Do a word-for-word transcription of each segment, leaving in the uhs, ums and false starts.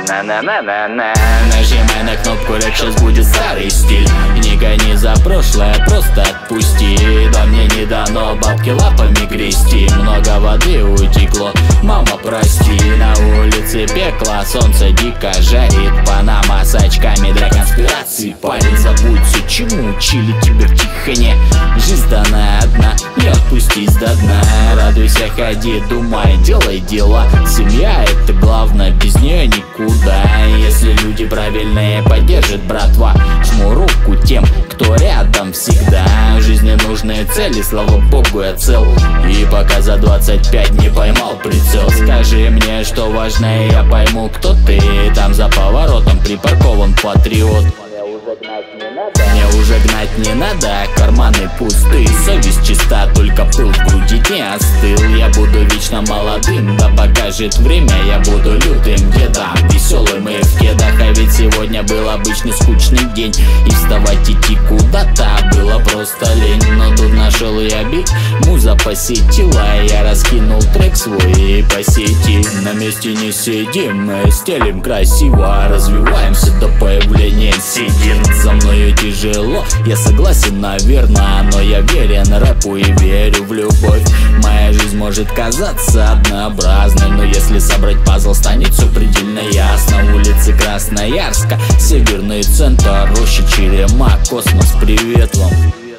На-на-на-на-на. Нажимай на кнопку рек, сейчас будет старый стиль. Не гони за прошлое, просто отпусти. Да мне не дано бабки лапами грести. Много воды утекло, мама прости. На улице пекло, солнце дико жарит. Панама с очками для конспирации. Парень, забудь все, чему учили тебя в тихоне. Жизнь дана одна, не отпустись до дна. Радуйся, ходи, думай, делай дела. Семья — это главное, без нее никуда. Если люди правильные, поддержит братва. Жму руку тем, кто рядом всегда. В жизни нужны цели, слава богу, я цел. И пока за двадцать пять не поймал прицел. Скажи мне, что важно, и я пойму, кто ты. Там за поворотом припаркован патриот. Мне уже гнать не надо, карманы пусты. Совесть чиста, только пыл в груди не остыл. Я буду вечно молодым, да покажет время. Я буду лютым дедом, веселым и в кедах. А ведь сегодня был обычный скучный день. И вставать идти куда-то было просто лень. Но тут нашел я бит, муза посетила. Я раскинул трек свой и по сети. На месте не сидим, мы стелим красиво. Развиваемся до появления седин. За мною тяжело, я согласен, наверное. Но я верен рэпу и верю в любовь. Моя жизнь может казаться однообразной, но если собрать пазл, станет все предельно ясно. Улицы Красноярска, северный центр, роща, Черема, космос, привет вам.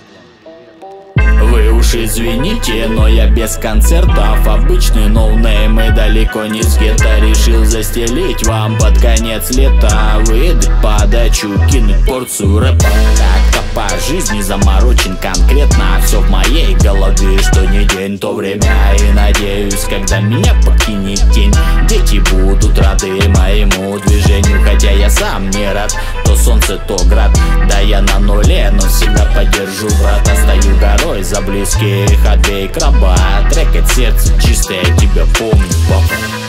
Вы уж извините, но я без концертов. Обычный ноунейм и далеко не с гетто. Решил застелить вам под конец лета. Выдать подачу, кинуть порцию рэпа. Как-то по жизни заморочен конкретно. Все в моей голове, что не день, то время. И надеюсь, когда меня покинет тень, дети будут рады моему движению. Хотя я сам не рад, то солнце, то град. Да я на нуле, но всегда поддержу брата. Стою горой за близких, отбей краба. Трек от сердца чистое, я тебя помню, папа.